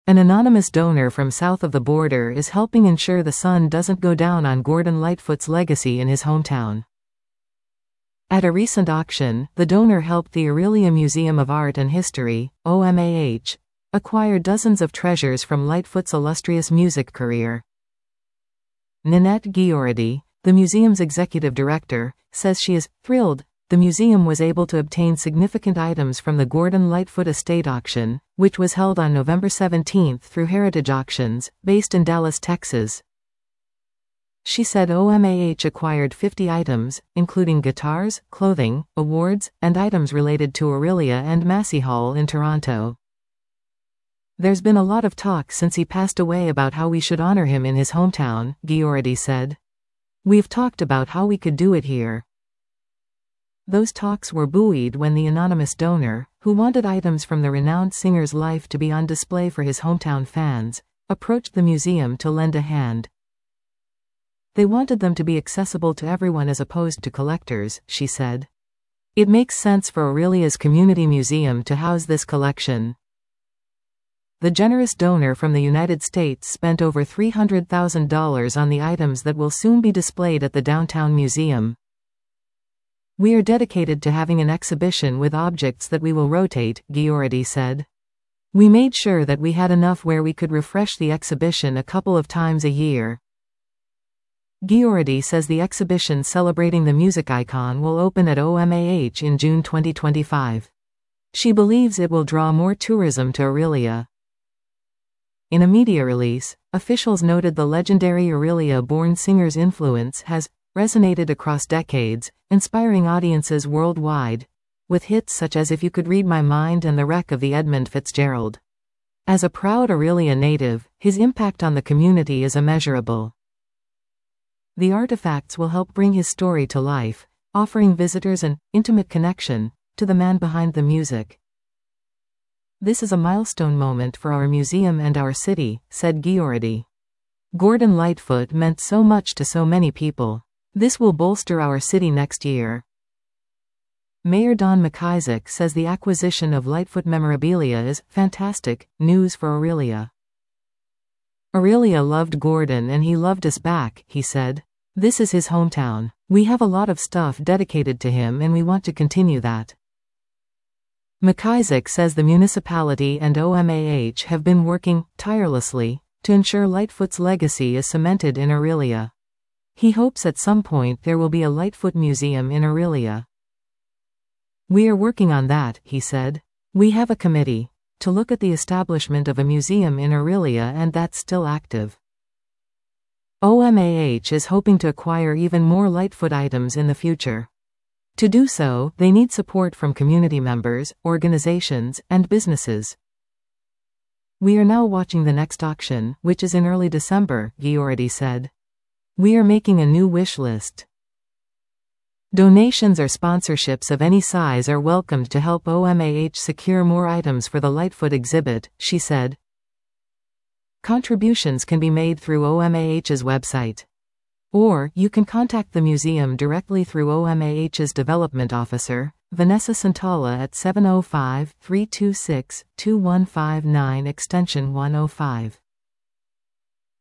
An anonymous donor from south of the border is helping ensure the sun doesn't go down on Gordon Lightfoot's legacy in his hometown. At a recent auction, the donor helped the Orillia Museum of Art and History, OMAH, acquire dozens of treasures from Lightfoot's illustrious music career. Ninette Ghioridi, the museum's executive director, says she is thrilled the museum was able to obtain significant items from the Gordon Lightfoot Estate Auction, which was held on November 17 through Heritage Auctions, based in Dallas, Texas. She said OMAH acquired 50 items, including guitars, clothing, awards, and items related to Orillia and Massey Hall in Toronto. There's been a lot of talk since he passed away about how we should honor him in his hometown, Ghioridi said. We've talked about how we could do it here. Those talks were buoyed when the anonymous donor, who wanted items from the renowned singer's life to be on display for his hometown fans, approached the museum to lend a hand. They wanted them to be accessible to everyone as opposed to collectors, she said. It makes sense for Orillia's community museum to house this collection. The generous donor from the United States spent over $300,000 on the items that will soon be displayed at the downtown museum. We are dedicated to having an exhibition with objects that we will rotate, Ghioridi said. We made sure that we had enough where we could refresh the exhibition a couple of times a year. Ghioridi says the exhibition celebrating the music icon will open at OMAH in June 2025. She believes it will draw more tourism to Orillia. In a media release, officials noted the legendary Orillia-born singer's influence has resonated across decades, inspiring audiences worldwide, with hits such as If You Could Read My Mind and The Wreck of the Edmund Fitzgerald. As a proud Orillia native, his impact on the community is immeasurable. The artifacts will help bring his story to life, offering visitors an intimate connection to the man behind the music. This is a milestone moment for our museum and our city, said Ghioridi. Gordon Lightfoot meant so much to so many people. This will bolster our city next year. Mayor Don McIsaac says the acquisition of Lightfoot memorabilia is fantastic news for Orillia. Orillia loved Gordon and he loved us back, he said. This is his hometown. We have a lot of stuff dedicated to him and we want to continue that. McIsaac says the municipality and OMAH have been working tirelessly to ensure Lightfoot's legacy is cemented in Orillia. He hopes at some point there will be a Lightfoot museum in Orillia. We are working on that, he said. We have a committee to look at the establishment of a museum in Orillia and that's still active. OMAH is hoping to acquire even more Lightfoot items in the future. To do so, they need support from community members, organizations, and businesses. We are now watching the next auction, which is in early December, Ghioridi said. We are making a new wish list. Donations or sponsorships of any size are welcomed to help OMAH secure more items for the Lightfoot exhibit, she said. Contributions can be made through OMAH's website. Or, you can contact the museum directly through OMAH's development officer, Vanessa Santalla at 705-326-2159 extension 105.